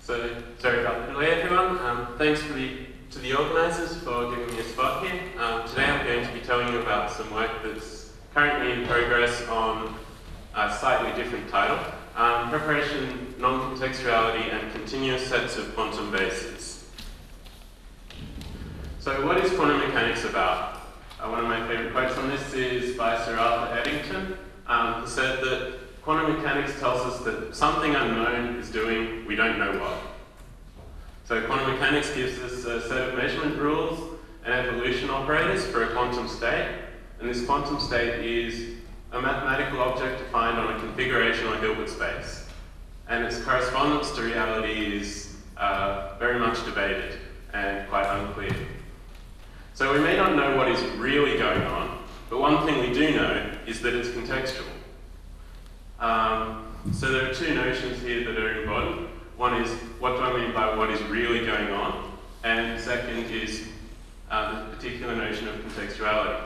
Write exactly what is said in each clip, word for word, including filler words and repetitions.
So, sorry about the delay, everyone. Um, thanks for the, to the organisers for giving me a spot here. Um, today I'm going to be telling you about some work that's currently in progress on a slightly different title, um, Preparation, Non-Contextuality and Continuous Sets of Quantum Bases. So what is quantum mechanics about? Uh, one of my favourite quotes on this is by Sir Arthur Eddington, um, who said that quantum mechanics tells us that something unknown is doing we don't know what. So quantum mechanics gives us a set of measurement rules and evolution operators for a quantum state, and this quantum state is a mathematical object defined on a configuration or Hilbert space. And its correspondence to reality is uh, very much debated and quite unclear. So we may not know what is really going on, but one thing we do know is that it's contextual. Um, so there are two notions here that are important. One is, what do I mean by what is really going on? And second is uh, the particular notion of contextuality.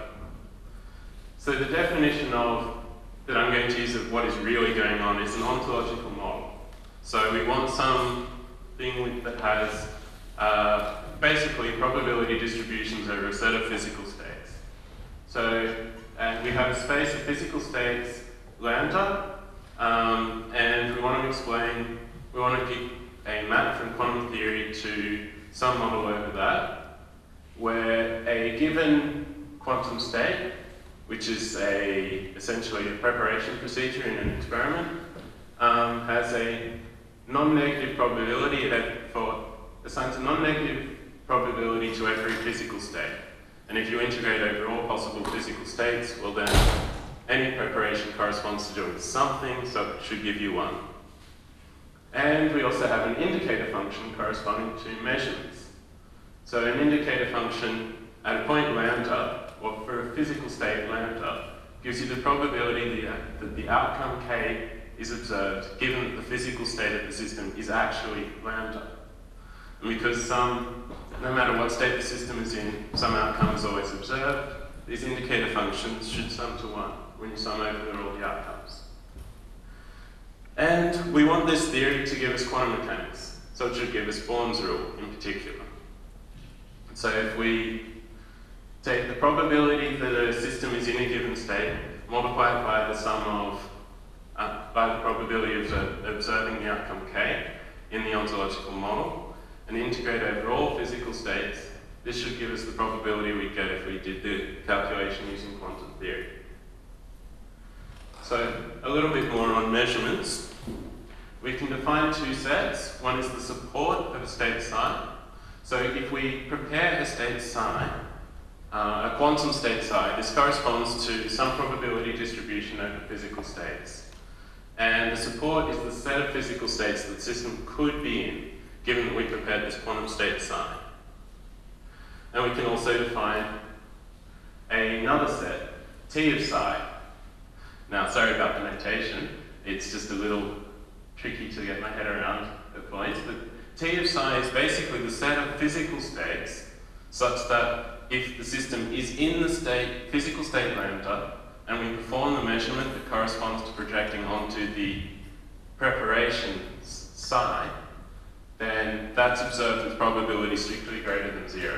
So the definition of, that I'm going to use of what is really going on is an ontological model. So we want something that has uh, basically probability distributions over a set of physical states. So uh, we have a space of physical states, lambda, um, and we want to explain, we want to give a map from quantum theory to some model over that, where a given quantum state, which is a, essentially a preparation procedure in an experiment, um, has a non-negative probability, that for, assigns a non-negative probability to every physical state. And if you integrate over all possible physical states, well then any preparation corresponds to doing something, so it should give you one. And we also have an indicator function corresponding to measurements. So an indicator function at a point lambda, or for a physical state lambda, gives you the probability that the outcome k is observed, given that the physical state of the system is actually lambda. And because some, no matter what state the system is in, some outcome is always observed, these indicator functions should sum to one when you sum over all the outcomes. And we want this theory to give us quantum mechanics, so it should give us Born's rule in particular. So if we take the probability that a system is in a given state, multiply it by the sum of, uh, by the probability of uh, observing the outcome k in the ontological model, and integrate over all physical states, this should give us the probability we'd get if we did the calculation using quantum theory. So a little bit more on measurements. We can define two sets. One is the support of a state psi. So if we prepare a state psi, uh, a quantum state psi, this corresponds to some probability distribution over physical states. And the support is the set of physical states that the system could be in, given that we prepared this quantum state psi. And we can also define another set, T of psi. Now, sorry about the notation, it's just a little tricky to get my head around at points, but T of psi is basically the set of physical states such that if the system is in the state, physical state lambda, and we perform the measurement that corresponds to projecting onto the preparation psi, then that's observed with probability strictly greater than zero.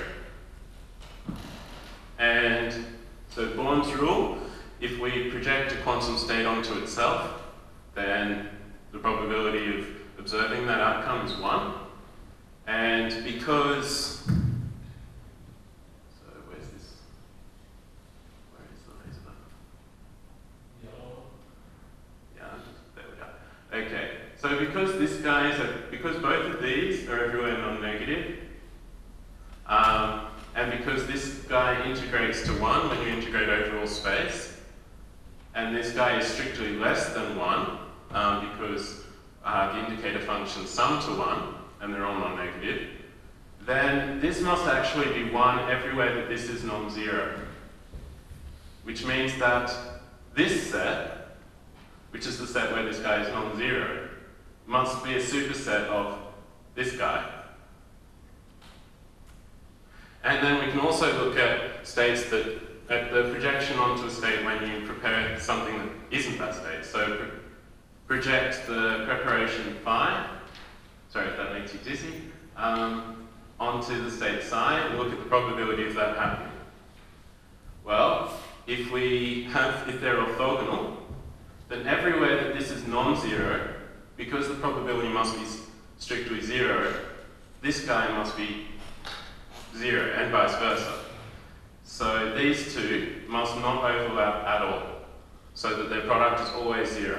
And so Born's rule, if we project a quantum state onto itself, then the probability of observing that outcome is one. And because, so where's this? Where is the laser button? Yeah, there we go. Okay, so because this guy is, a, because both of these are everywhere non-negative, um, and because this guy integrates to one when you integrate over all space, and this guy is strictly less than one, um, because uh, the indicator functions sum to one, and they're all non-negative, then this must actually be one everywhere that this is non-zero. Which means that this set, which is the set where this guy is non-zero, must be a superset of this guy. And then we can also look at states that, at the projection onto a state when you prepare something that isn't that state. So pro project the preparation phi, sorry if that makes you dizzy, um, onto the state psi and look at the probability of that happening. Well, if we have, if they're orthogonal, then everywhere that this is non-zero, because the probability must be strictly zero, this guy must be zero, and vice versa. So these two must not overlap at all, so that their product is always zero.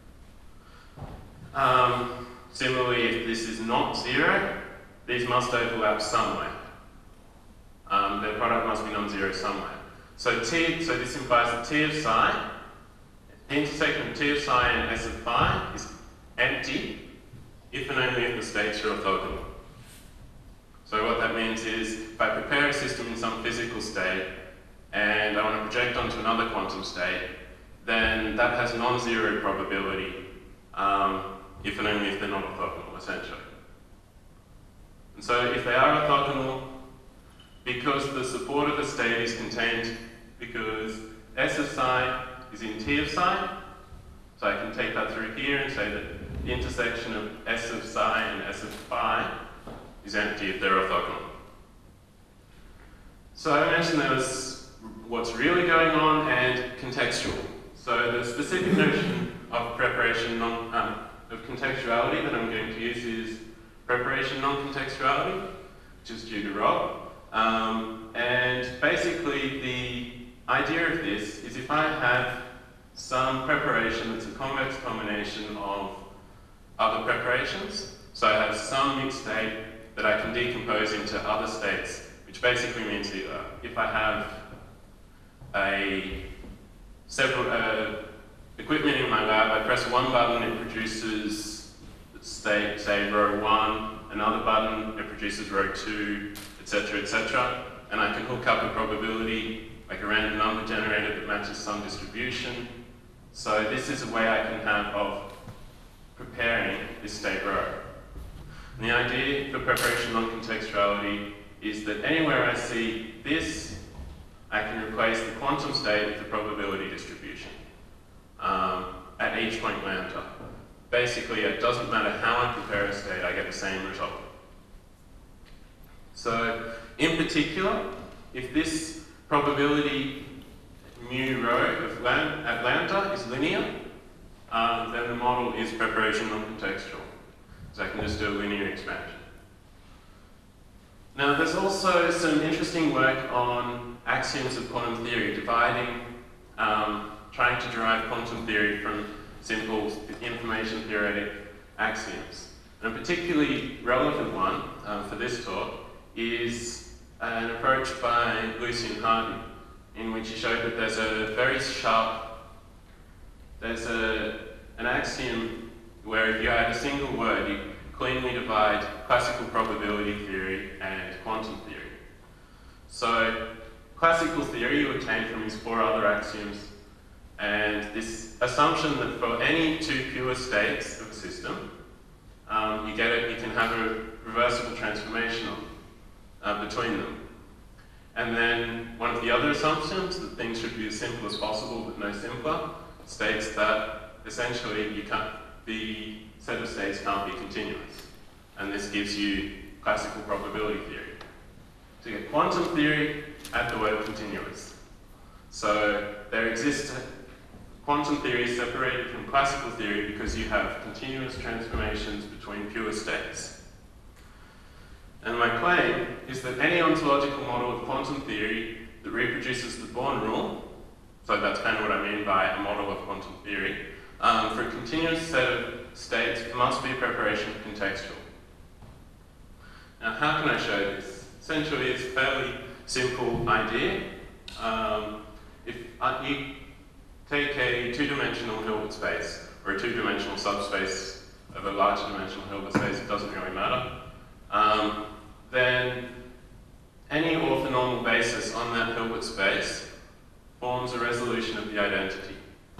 Um, similarly, if this is not zero, these must overlap somewhere. Um, their product must be non-zero somewhere. So T, so this implies that T of psi, the intersection of T of psi and S of phi is empty if and only if the states are orthogonal. So what that means is, if I prepare a system in some physical state and I want to project onto another quantum state, then that has non-zero probability um, if and only if they're not orthogonal, essentially. And so if they are orthogonal, because the support of the state is contained, because S of psi is in T of psi, so I can take that through here and say that the intersection of S of psi and S of phi is empty if they're orthogonal. So I mentioned there was what's really going on and contextual. So the specific notion of preparation non, um, of contextuality that I'm going to use is preparation non-contextuality, which is due to Rob. Um, and basically the idea of this is if I have some preparation that's a convex combination of other preparations, so I have some mixed state that I can decompose into other states, which basically means either if I have a several uh, equipment in my lab, I press one button, it produces state, say row one, another button, it produces row two, et cetera, et cetera, and I can hook up a probability, like a random number generator that matches some distribution. So this is a way I can have of preparing this state row. And the idea for preparation non-contextuality is that anywhere I see this, I can replace the quantum state with the probability distribution um, at each point lambda. Basically, it doesn't matter how I prepare a state, I get the same result. So, in particular, if this probability mu rho of lam at lambda is linear, um, then the model is preparation non-contextual. So I can just do a linear expansion. Now, there's also some interesting work on axioms of quantum theory, dividing, um, trying to derive quantum theory from simple information theoretic axioms. And a particularly relevant one um, for this talk is an approach by Lucian Hardy, in which he showed that there's a very sharp, there's a, an axiom where if you add a single word, you cleanly divide classical probability theory and quantum theory. So classical theory you obtain from these four other axioms, and this assumption that for any two pure states of a system, um, you get it, you can have a reversible transformation of, uh, between them. And then one of the other assumptions, that things should be as simple as possible but no simpler, states that essentially you can't, the set of states can't be continuous. And this gives you classical probability theory. So you get quantum theory, add the word continuous. So there exists, quantum theory is separated from classical theory because you have continuous transformations between pure states. And my claim is that any ontological model of quantum theory that reproduces the Born rule, so that's kind of what I mean by a model of quantum theory, um, for a continuous set of states must be preparation contextual. Now, how can I show this? Essentially, it's a fairly simple idea. Um, if uh, you take a two-dimensional Hilbert space, or a two-dimensional subspace of a large dimensional Hilbert space, it doesn't really matter, um, then any orthonormal basis on that Hilbert space forms a resolution of the identity.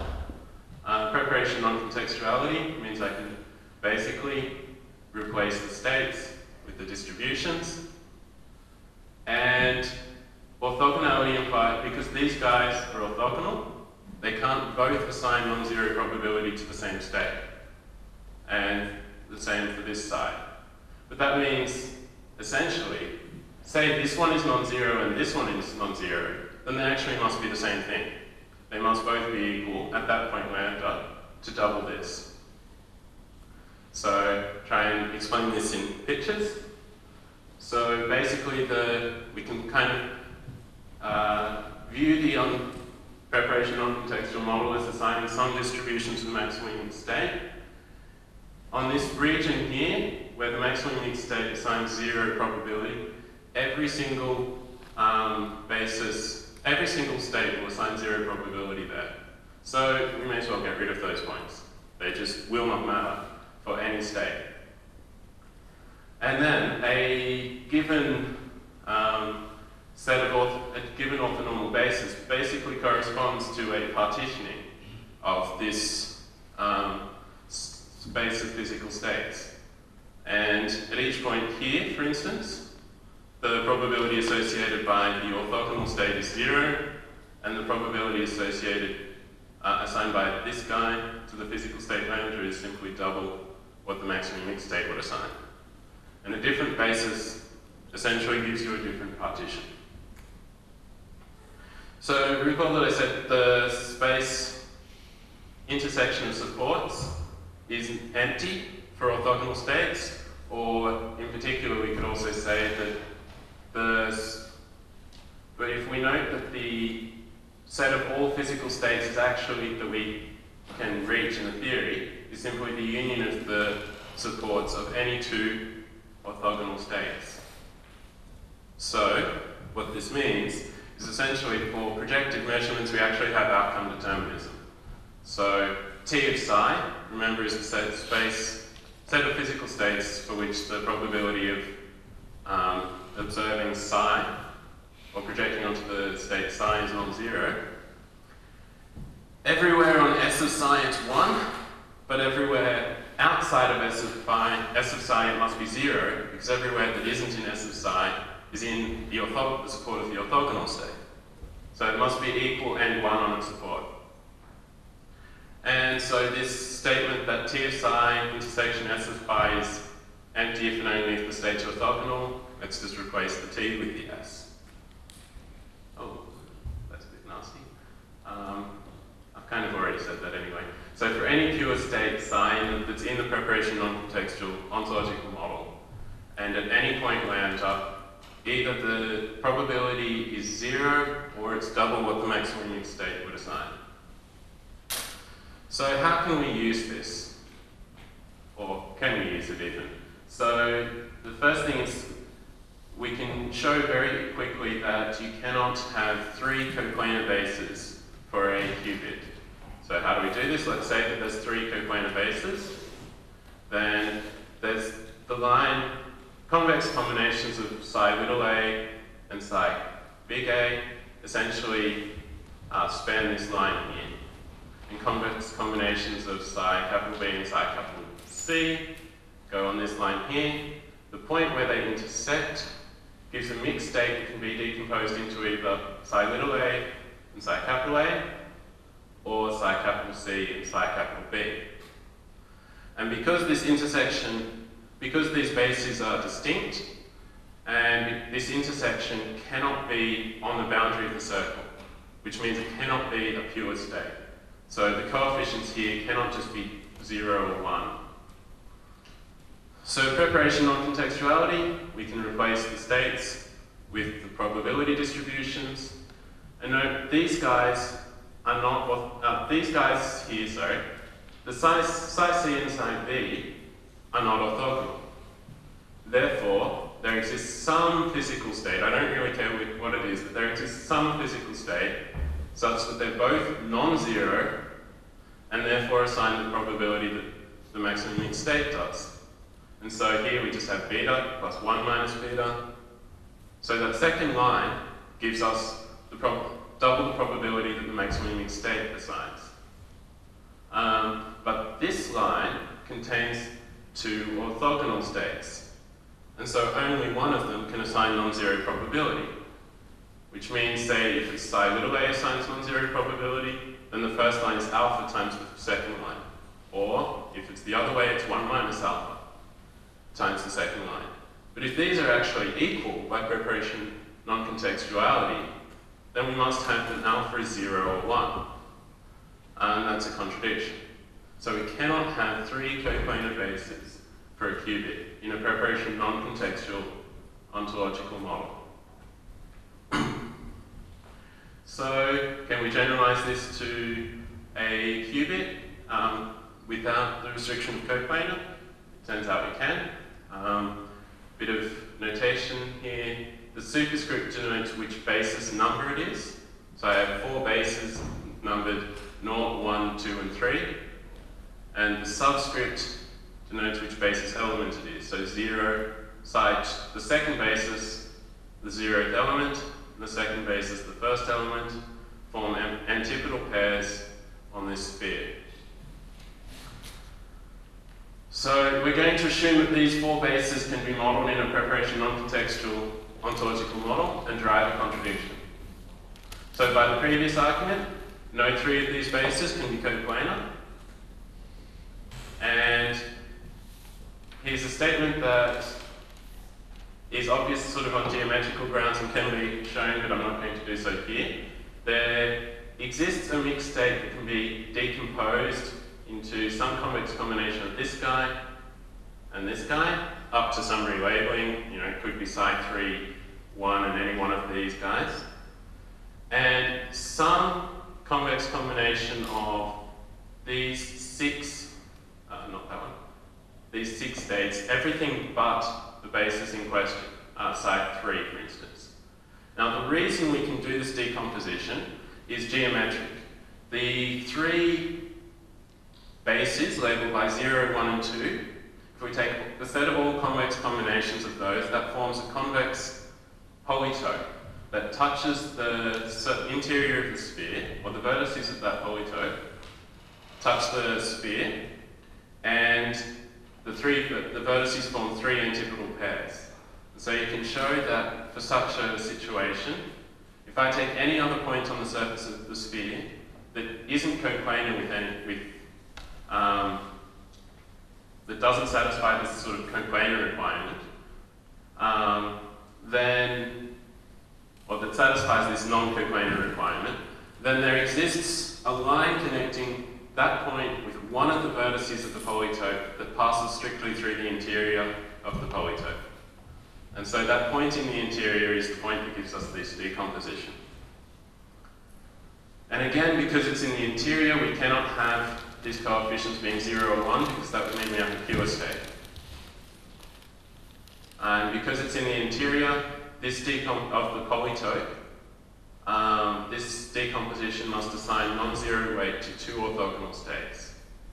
Uh, preparation non-contextuality means I can basically replace the states with the distributions, and orthogonality implies, because these guys are orthogonal, they can't both assign non-zero probability to the same state, and the same for this side. But that means, essentially, say this one is non-zero and this one is non-zero, then they actually must be the same thing. They must both be equal at that point lambda to double this. So try and explain this in pictures. So basically the, we can kind of uh, view the un preparation non-contextual model as assigning some distribution to the maximum unique state. On this region here, where the maximum unique state assigns zero probability, every single um, basis, every single state will assign zero probability there. So we may as well get rid of those points. They just will not matter for any state. And then a given um, set of orth a given orthonormal basis basically corresponds to a partitioning of this um, space of physical states. And at each point here, for instance, the probability associated by the orthogonal state is zero, and the probability associated, uh, assigned by this guy to the physical state lambda is simply double what the maximum unique state would assign. And a different basis essentially gives you a different partition. So recall that I said the space intersection of supports is empty for orthogonal states, or in particular we could also say that the, but if we note that the set of all physical states is actually that we can reach in a theory is simply the union of the supports of any two orthogonal states. So what this means is essentially for projective measurements we actually have outcome determinism. So T of psi, remember, is the set space, set of physical states for which the probability of um, observing psi, or projecting onto the state psi, is non-zero. Everywhere on S of psi it's one, but everywhere outside of S of phi, S of psi, it must be zero, because everywhere that isn't in S of psi is in the, ortho the support of the orthogonal state. So it must be equal and one on its support. And so this statement that T of psi intersection S of phi is empty if and only if the states are orthogonal, let's just replace the T with the S. Oh, that's a bit nasty. Um, I've kind of already said that anyway. So for any pure state psi that's in the preparation non-contextual ontological model, and at any point lambda, either the probability is zero or it's double what the maximum unique state would assign. So how can we use this? Or can we use it even? So the first thing is we can show very quickly that you cannot have three coplanar bases for a qubit. So how do we do this? Let's say that there's three coplanar bases. Then there's the line convex combinations of psi little a and psi big A essentially uh, span this line here. And convex combinations of psi capital B and psi capital C go on this line here. The point where they intersect gives a mixed state that can be decomposed into either psi little a and psi capital A, or psi capital C and psi capital B. And because this intersection, because these bases are distinct, and this intersection cannot be on the boundary of the circle, which means it cannot be a pure state. So the coefficients here cannot just be zero or one. So preparation non-contextuality, we can replace the states with the probability distributions. And note, these guys are not, uh, these guys here, sorry, the psi, psi C and psi B are not orthogonal. Therefore, there exists some physical state, I don't really care what it is, but there exists some physical state such that they're both non-zero and therefore assign the probability that the maximum unique state does. And so here we just have beta plus one minus beta. So that second line gives us the prob double the probability that the maximum unique state assigns. Um, but this line contains two orthogonal states. And so only one of them can assign non-zero probability. Which means, say, if it's psi little a assigns non-zero probability, then the first line is alpha times the second line. Or, if it's the other way, it's one minus alpha. times the second line. But if these are actually equal by preparation non-contextuality, then we must have that alpha is zero or one. And that's a contradiction. So we cannot have three coplanar bases for a qubit in a preparation non-contextual ontological model. So can we generalize this to a qubit um, without the restriction of coplanar? It turns out we can. Um, bit of notation here. The superscript denotes which basis number it is. So I have four bases numbered zero, one, two, and three. And the subscript denotes which basis element it is. So zero, cite the second basis, the zeroth element, and the second basis, the first element, form antipodal pairs on this sphere. So we're going to assume that these four bases can be modeled in a preparation non-contextual ontological model and derive a contradiction. So by the previous argument, no three of these bases can be coplanar. And here's a statement that is obvious sort of on geometrical grounds and can be shown, but I'm not going to do so here. There exists a mixed state that can be decomposed into some convex combination of this guy and this guy, up to some relabeling. You know, it could be psi three, one, and any one of these guys. And some convex combination of these six, uh, not that one, these six states, everything but the basis in question, uh, psi three, for instance. Now, the reason we can do this decomposition is geometric. The three bases labelled by zero, one, and two, if we take the set of all convex combinations of those, that forms a convex polytope that touches the interior of the sphere, or the vertices of that polytope touch the sphere, and the three the vertices form three antipodal pairs. And so you can show that for such a situation, if I take any other point on the surface of the sphere that isn't coplanar with any with Um, that doesn't satisfy this sort of coplanar requirement, um, then, or that satisfies this non-coplanar requirement, then there exists a line connecting that point with one of the vertices of the polytope that passes strictly through the interior of the polytope. And so that point in the interior is the point that gives us this decomposition. And again, because it's in the interior, we cannot have these coefficients being zero or one, because that would mean we have a pure state. And because it's in the interior, this decom of the polytope, um, this decomposition must assign non-zero weight to two orthogonal states.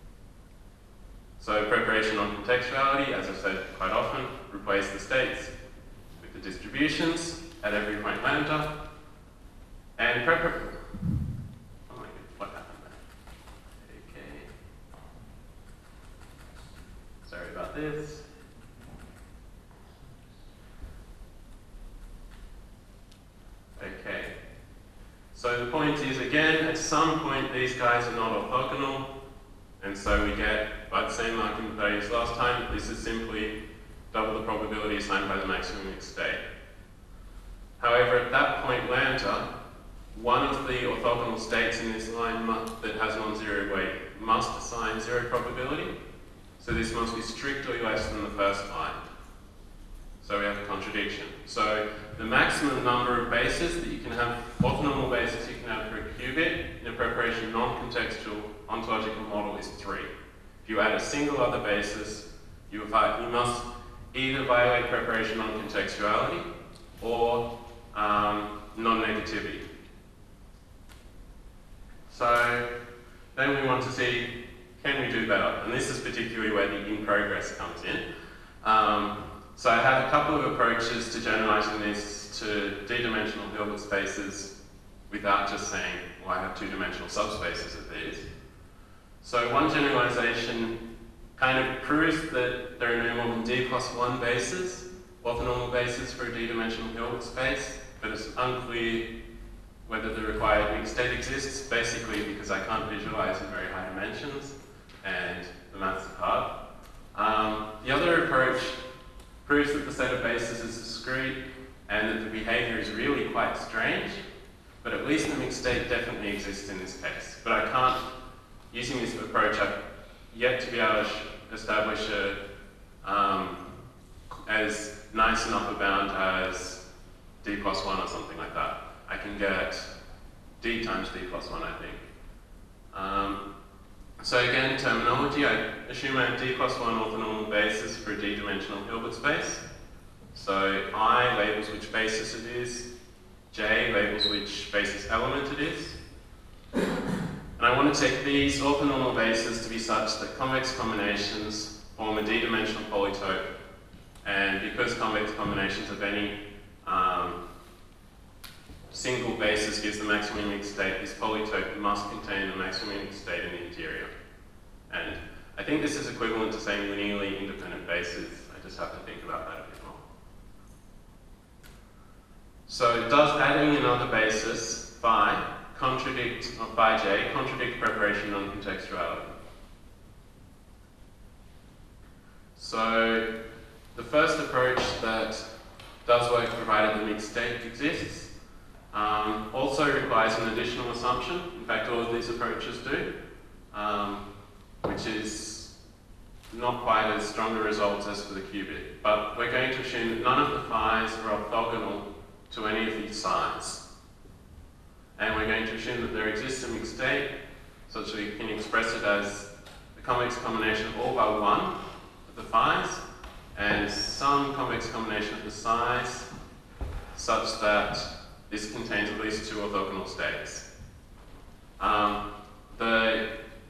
So preparation on contextuality, as I've said quite often, replace the states with the distributions at every point lambda, and preparation. Sorry about this. Okay. So the point is, again, at some point these guys are not orthogonal, and so we get, by the same argument that I used last time, that this is simply double the probability assigned by the maximum mixed state. However, at that point lambda, one of the orthogonal states in this line that has non-zero weight must assign zero probability. So this must be strictly less than the first line. So we have a contradiction. So the maximum number of bases that you can have, orthonormal bases you can have for a qubit in a preparation non-contextual ontological model is three. If you add a single other basis, you, you must either violate preparation non-contextuality or um, non-negativity. So then we want to see, can we do better? And this is particularly where the in progress comes in. Um, so I have a couple of approaches to generalizing this to d-dimensional Hilbert spaces without just saying, well, I have two-dimensional subspaces of these. So one generalization kind of proves that there are no more than d plus one bases, orthonormal bases for a d-dimensional Hilbert space, but it's unclear whether the required mixed state exists, basically because I can't visualize in very high dimensions, and the maths is hard. Um, the other approach proves that the set of bases is discrete and that the behavior is really quite strange, but at least the mixed state definitely exists in this case. But I can't, using this approach, I've yet to be able to establish a um, as nice an upper bound as d plus one or something like that. I can get d times d plus one, I think. Um, so again, terminology, I assume I have d plus one orthonormal basis for a d-dimensional Hilbert space. So I labels which basis it is, j labels which basis element it is. And I want to take these orthonormal bases to be such that convex combinations form a d-dimensional polytope. And because convex combinations of any um, single basis gives the maximum mixed state, this polytope must contain the maximum mixed state in the interior. And I think this is equivalent to saying linearly independent bases. I just have to think about that a bit more. So does adding another basis, phi, contradict, or phi j, contradict preparation non-contextuality? So the first approach that does work provided the mixed state exists um, also requires an additional assumption. In fact, all of these approaches do, um, which is not quite as strong a result as for the qubit. But we're going to assume that none of the phi's are orthogonal to any of these psi's. And we're going to assume that there exists a mixed state such that we can express it as the convex combination of all but one of the phi's and some convex combination of the psi's such that this contains at least two orthogonal states. Um, the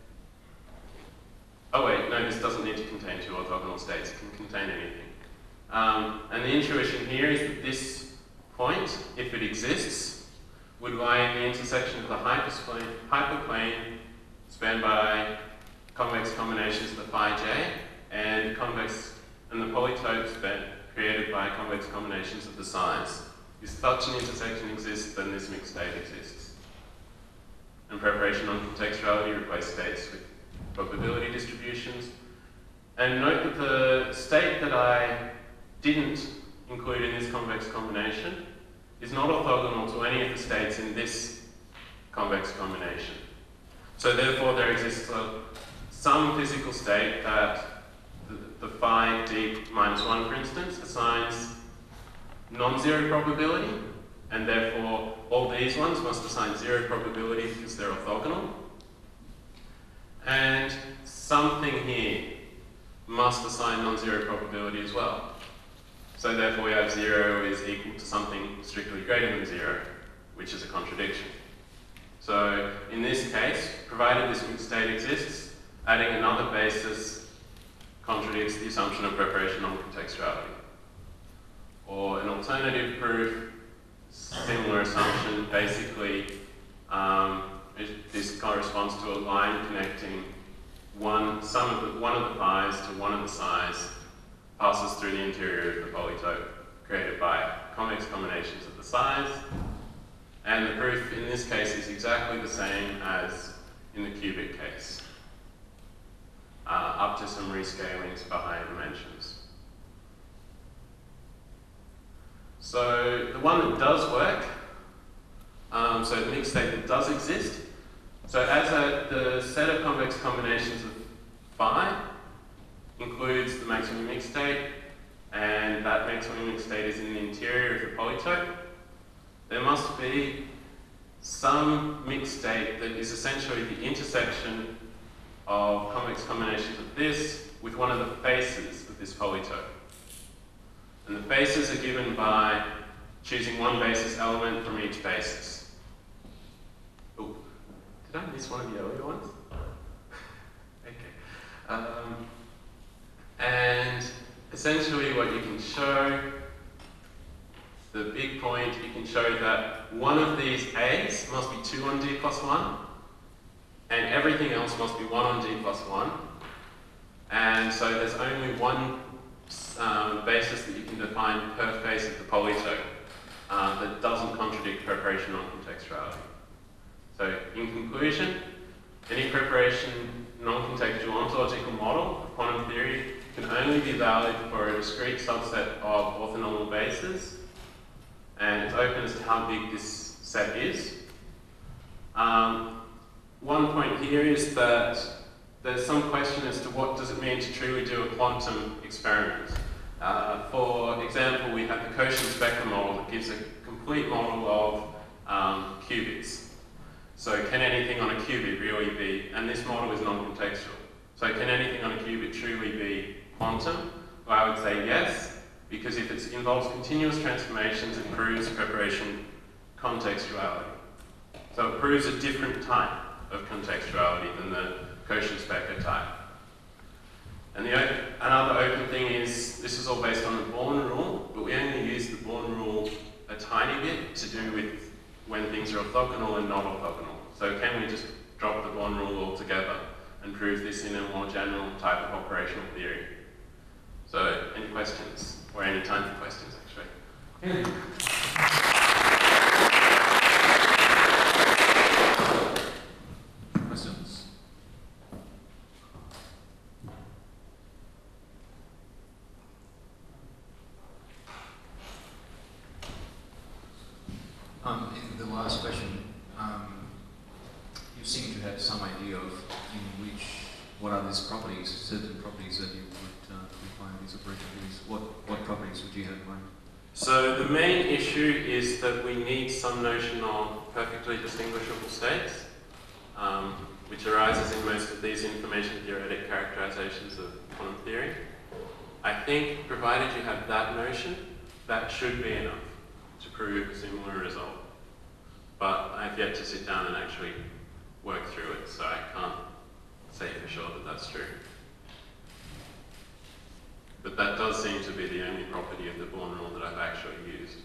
oh wait, no, this doesn't need to contain two orthogonal states, it can contain anything. Um, and the intuition here is that this point, if it exists, would lie in the intersection of the hyperplane, hyperplane spanned by convex combinations of the phi j and convex and the polytope span created by convex combinations of the psi's. If such an intersection exists, then this mixed state exists. And preparation on contextuality replaces states with probability distributions. And note that the state that I didn't include in this convex combination is not orthogonal to any of the states in this convex combination. So therefore there exists a, some physical state that the, the phi d minus one, for instance, assigns non-zero probability, and therefore all these ones must assign zero probability because they're orthogonal. And something here must assign non-zero probability as well. So therefore we have zero is equal to something strictly greater than zero, which is a contradiction. So in this case, provided this mixed state exists, adding another basis contradicts the assumption of preparation on contextuality. Or an alternative proof, similar assumption, basically um, it, this corresponds to a line connecting one, some of the, one of the phi's to one of the psi's, passes through the interior of the polytope created by convex combinations of the psi's. And the proof in this case is exactly the same as in the qubit case, uh, up to some rescalings for higher dimensions. So the one that does work, um, so the mixed state that does exist, so as a, the set of convex combinations of phi includes the maximum mixed state, and that maximum mixed state is in the interior of the polytope, there must be some mixed state that is essentially the intersection of convex combinations of this with one of the faces of this polytope. And the faces are given by choosing one basis element from each basis. Oh, did I miss one of the earlier ones? Okay. Um, and essentially what you can show, the big point, you can show that one of these A's must be two on D plus one, and everything else must be one on D plus one. And so there's only one um, basis that you can define per face of the polytope uh, that doesn't contradict preparation on contextuality. So in conclusion, any preparation non-contextual ontological model of quantum theory can only be valid for a discrete subset of orthonormal bases, and it's open as to how big this set is. Um, one point here is that there's some question as to what does it mean to truly do a quantum experiment. Uh, for example, we have the Cauchy-Specker model that gives a complete model of um, qubits. So can anything on a qubit really be, and this model is non-contextual, so can anything on a qubit truly be quantum? Well, I would say yes, because if it involves continuous transformations, it proves preparation contextuality. So it proves a different type of contextuality than the Cauchy-Specker type. And the open, another open thing is, this is all based on the Born rule, but we only use the Born rule a tiny bit to do with when things are orthogonal and not orthogonal. So can we just drop the Born rule altogether and prove this in a more general type of operational theory? So, any questions? Or any time for questions, actually? Yeah. Questions? Um, in the last question, um, you seem to have some idea of in which, what are these properties, certain properties that you would uh, define these operator theories. What, what properties would you have in mind? So the main issue is that we need some notion of perfectly distinguishable states, um, which arises in most of these information theoretic characterizations of quantum theory. I think, provided you have that notion, that should be enough to prove a similar result. But I've yet to sit down and actually work through it, so I can't say for sure that that's true. But that does seem to be the only property of the Born rule that I've actually used.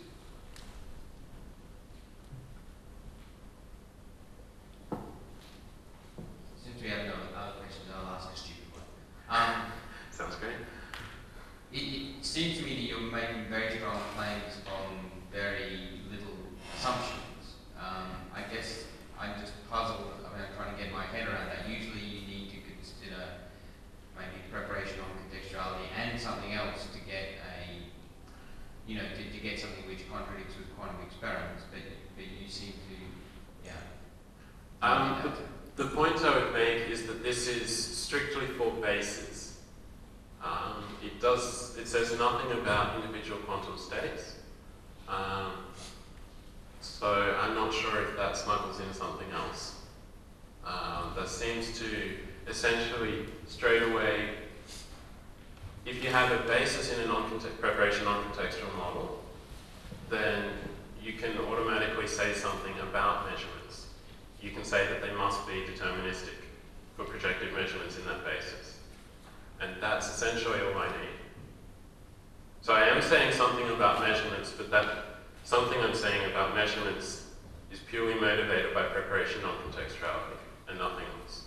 Since we have no other questions, I'll ask a stupid one. Um, Sounds great. It, it seems to me that you're making very strong claims on very little assumptions. Um, I guess I'm just puzzled. I mean, I'm trying to get my head around that. Usually you need to consider maybe preparation on contextuality and something else to get a, you know, to, to get something which contradicts with quantum experiments, but, but you seem to, yeah. Um, the, the point I would make is that this is strictly for bases. Um, it does, it says nothing about individual quantum states. Um, so I'm not sure if that smuggles in something else. Um, that seems to essentially straight away, if you have a basis in a non-context, preparation non-contextual model, then you can automatically say something about measurements. You can say that they must be deterministic for projective measurements in that basis. And that's essentially all I need. So I am saying something about measurements, but that something I'm saying about measurements is purely motivated by preparation non-contextuality and nothing else.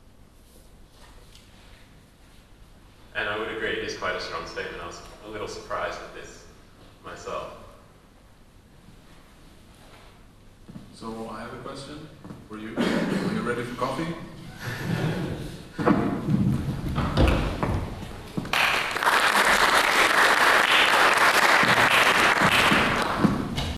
And I would agree, it is quite a strong statement. I was a little surprised at this myself. So I have a question for you. Are you ready for coffee?